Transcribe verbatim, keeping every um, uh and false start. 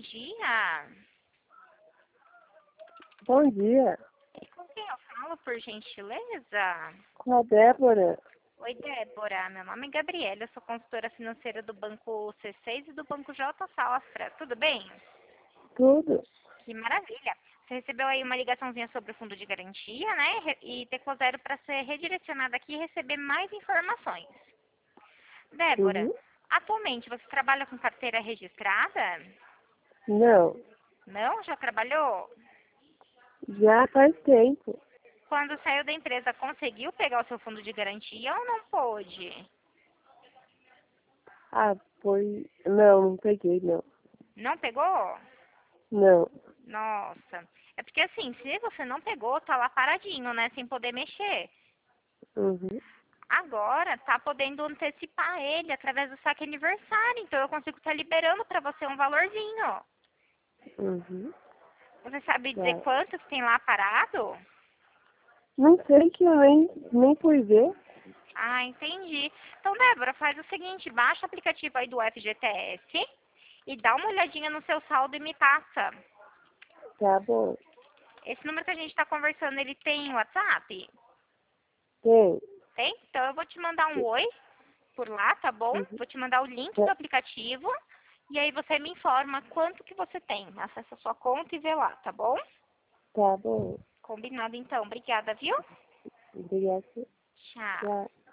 dia. Bom dia. E com quem eu falo, por gentileza? Com a Débora. Oi, Débora. Meu nome é Gabriela, eu sou consultora financeira do Banco C seis e do Banco J Safra. Tudo bem? Tudo. Que maravilha. Você recebeu aí uma ligaçãozinha sobre o fundo de garantia, né? Re- E teclou zero para ser redirecionada aqui e receber mais informações. Débora, Uhum. atualmente você trabalha com carteira registrada? Não. Não? Já trabalhou? Já faz tempo. Quando saiu da empresa, conseguiu pegar o seu fundo de garantia ou não pôde? Ah, foi. Não, não peguei, não. Não pegou? Não. Nossa. É porque assim, se você não pegou, tá lá paradinho, né? Sem poder mexer. Uhum. Agora tá podendo antecipar ele através do saque aniversário. Então eu consigo estar liberando para você um valorzinho. Uhum. Você sabe dizer Tá. quanto que tem lá parado? Não sei que eu nem, nem fui ver. Ah, entendi. Então, Débora, faz o seguinte, baixa o aplicativo aí do F G T S e dá uma olhadinha no seu saldo e me passa. Tá bom. Esse número que a gente está conversando, ele tem WhatsApp? Tem. Tem? Então eu vou te mandar um oi por lá, tá bom? Uhum. Vou te mandar o link do Tá, aplicativo e aí você me informa quanto que você tem. Acessa a sua conta e vê lá, tá bom? tá bom. Combinado então. Obrigada, viu? Obrigada. Tchau. Tchau.